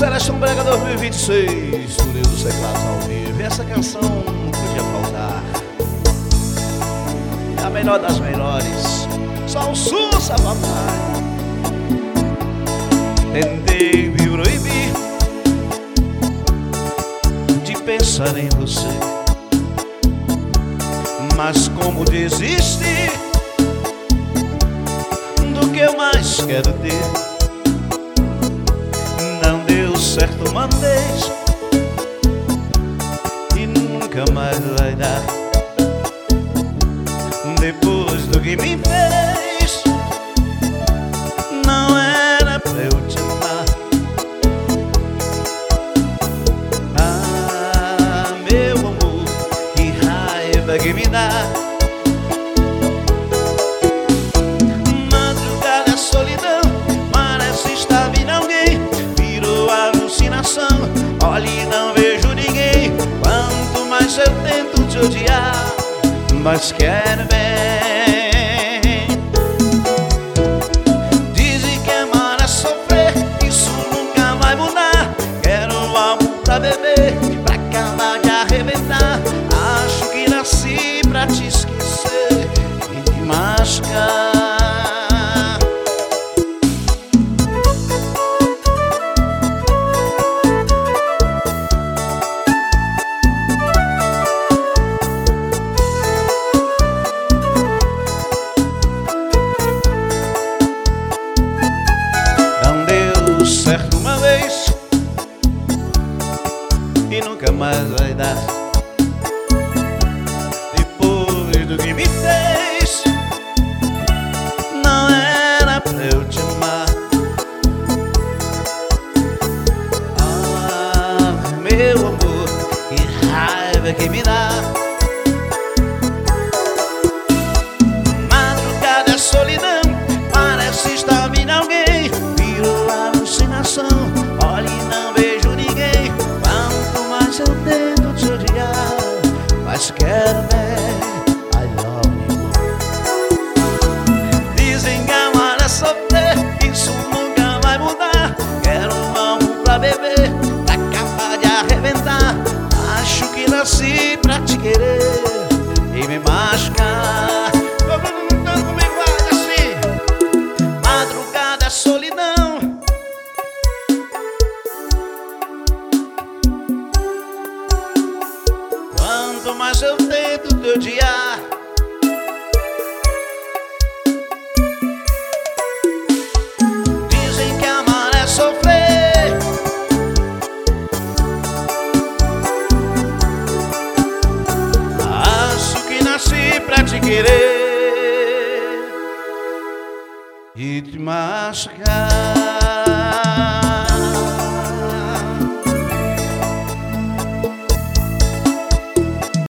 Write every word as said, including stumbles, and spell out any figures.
Seleção Brega dois mil e vinte e seis, Túlio dos Teclados ao vivo. E essa canção não podia faltar. É a melhor das melhores. Só o Sussa, papai. Tentei me proibir de pensar em você, mas como desistir do que eu mais quero ter? Não deu certo uma vez e nunca mais vai dar. Depois do que me fez, não era pra eu te amar. Ah, meu amor, que raiva que me dá. Madrugada, solidão, parece estar vindo alguém. Virou alucinação, olha e não vejo ninguém. Quanto mais eu tento te odiar, mas quero bem. Dizem que amar é sofrer, isso nunca vai mudar. Quero algo pra beber, pra acabar de arrebentar. Acho que nasci pra te esquecer e te machucar. Certo uma vez e nunca mais vai dar. Depois do que me fez, não era pra eu te amar. Ah, meu amor, que raiva que me dá. Madrugada, solidão, parece estar vindo alguém. Olha e não vejo ninguém. Quanto mais eu tento te odiar, mas quero bem. I love you. Dizem que amar é sofrer, isso nunca vai mudar. Quero algo pra beber, pra acabar de arrebentar. Acho que nasci pra te querer e me machucar. Todo mundo cantando comigo, vai assim. Madrugada, solidão. Quanto mais eu tento te odiar, dizem que amar é sofrer. Acho que nasci pra te querer e te machucar.